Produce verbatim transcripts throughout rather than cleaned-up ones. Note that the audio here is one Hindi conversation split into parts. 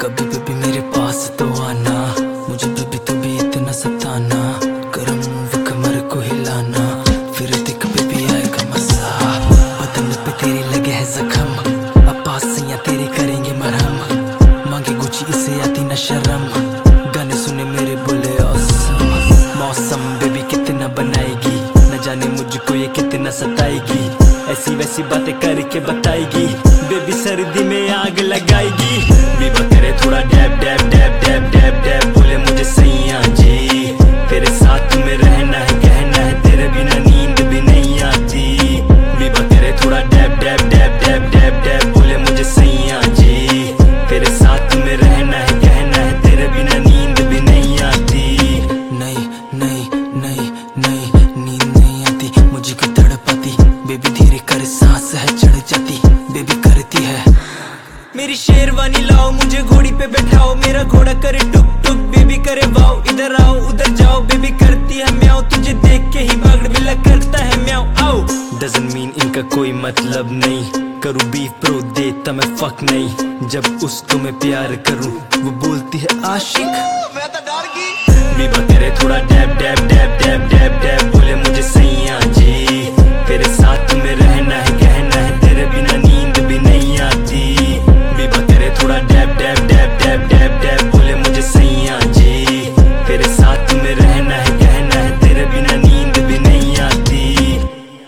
कभी बेबी मेरे पास तो आना, मुझे बेबी तू भी इतना सताना, गरम मुंह कमर को हिलाना, फिर देख बेबी आएगा मजा। बदन पे तेरे लगे है जख्म, अब पास या तेरे करेंगे मरहम, मांगे गुची इसे आती न शर्म, गाने सुने मेरे बोले औसम। मौसम बेबी कितना बनाएगी, न जाने मुझको ये कितना सताएगी, ऐसी वैसी बातें करके बताएगी, बेबी सर्दी में आग लगाएगी। बीबा करे थोड़ा dab dab dab dab dab dab, बोले मुझे सैया जी तेरे साथ में रहना है, कहना है तेरे बिना नींद भी नहीं आती। बीबा करे थोड़ा dab dab dab dab dab dab, बोले मुझे सैया जी तेरे साथ में रहना है, कहना है तेरे बिना नींद भी नहीं आती। नहीं नहीं नहीं नहीं नींद नहीं आती, मुझे की तड़प आती, बेबी धीरे कर सांस है चढ़ जाती, बेबी करती है मेरी शेरवानी लाओ, मुझे घोड़ी पे बैठाओ, मेरा घोड़ा करे टुक टुक, बेबी करे वाओ, इधर आओ उधर जाओ, बेबी करती है म्याओ, तुझे देख के ही बागड़ बिल्ला करता है म्याओ। आओ डजंट मीन इनका कोई मतलब नहीं, करूँ बीफ प्रो देता मैं फक नहीं, जब उसको मैं प्यार करूँ वो बोलती है आशिक, मैं तो डर गई। बीबा करे थोड़ा dab dab dab dab dab dab, बोले मुझे सैया जी तेरे साथ में रहना है, कहना है तेरे बिना नींद भी नहीं आती। बीबा करे थोड़ा dab dab dab dab dab dab, बोले मुझे सैया जी तेरे साथ में रहना है, कहना है तेरे बिना नींद भी नहीं आती।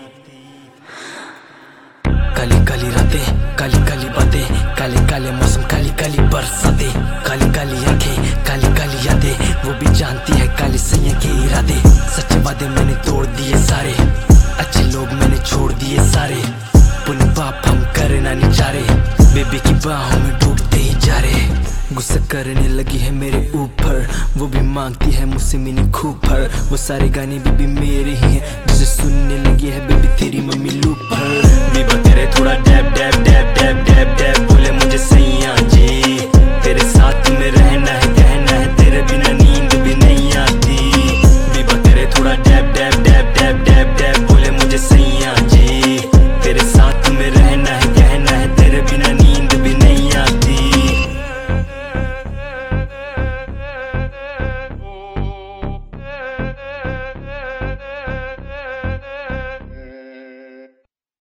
काली काली रातें, काली काली बातें, काले काले मौसम, काली काली बरसातें, काली काली आंखें, काली काली यादें, वो भी जानती है काली सैया के इरादे। सच्चे वादे मैंने तोड़ दिए सारे, अच्छे लोग मैंने छोड़ दिए सारे, पुण्य पाप हम करना नहीं चाह रहे, बेबी की बाहों में डूबते ही जा रहे। गुस्सा करने लगी है मेरे ऊपर, वो भी मांगती है मुझसे मिनी खूपर, वो सारे गाने बेबी मेरे ही हैं, जिसे सुनने लगी है बेबी तेरी मम्मी लूपर।